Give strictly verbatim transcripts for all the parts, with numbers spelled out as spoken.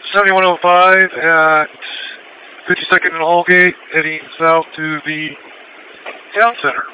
seventy-one oh five at fifty-second and Holgate, heading south to the town center.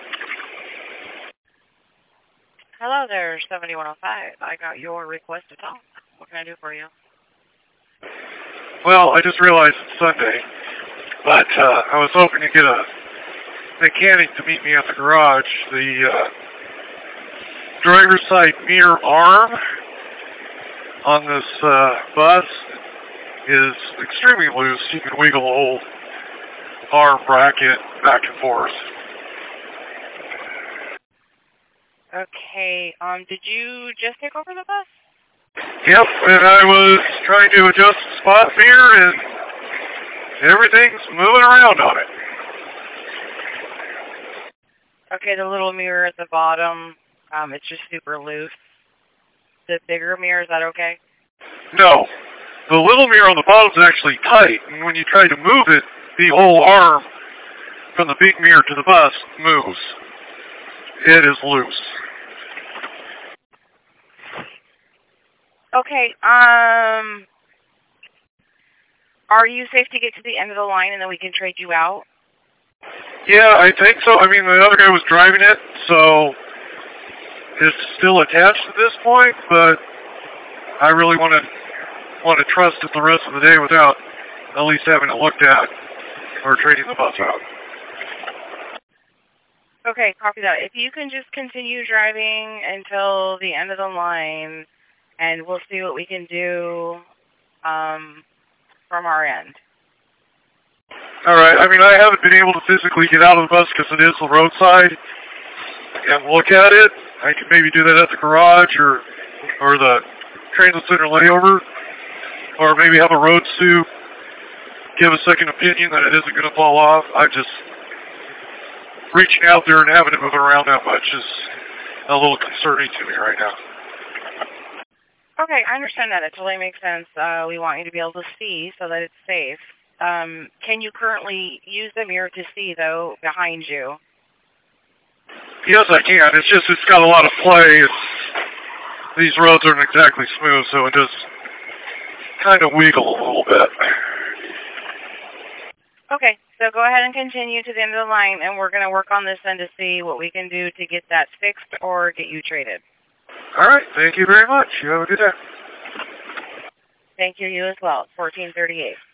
Hello there, seventy-one oh five. I got your request to talk. What can I do for you? Well, I just realized it's Sunday, but uh, I was hoping to get a mechanic to meet me at the garage. The uh, driver's side mirror arm on this uh, bus is extremely loose. You can wiggle the whole arm bracket back and forth. Okay, um, did you just take over the bus? Yep, and I was trying to adjust the spot mirror, and everything's moving around on it. Okay, the little mirror at the bottom, um, it's just super loose. The bigger mirror, is that okay? No. The little mirror on the bottom is actually tight, and when you try to move it, the whole arm from the big mirror to the bus moves. It is loose. Okay, um, are you safe to get to the end of the line and then we can trade you out? Yeah, I think so. I mean, the other guy was driving it, so it's still attached at this point, but I really want to want to trust it the rest of the day without at least having it looked at or trading the bus out. Okay, copy that. If you can just continue driving until the end of the line, and we'll see what we can do um, from our end. All right. I mean, I haven't been able to physically get out of the bus because it is the roadside and look at it. I could maybe do that at the garage or or the transit center layover, or maybe have a road stew, give a second opinion that it isn't going to fall off. I just reaching out there and having it moving around that much is a little concerning to me right now. Okay, I understand that. It totally makes sense. Uh, we want you to be able to see so that it's safe. Um, can you currently use the mirror to see, though, behind you? Yes, I can. It's just it's got a lot of play. It's, these roads aren't exactly smooth, so it does kind of wiggle a little bit. Okay, so go ahead and continue to the end of the line, and we're going to work on this end to see what we can do to get that fixed or get you traded. All right. Thank you very much. You have a good day. Thank you. You as well. It's fourteen thirty-eight.